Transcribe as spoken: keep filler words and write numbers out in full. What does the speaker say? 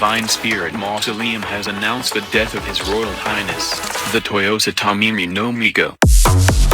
Divine Spirit Mausoleum has announced the death of His Royal Highness, the Toyosi Tamimi no Miko.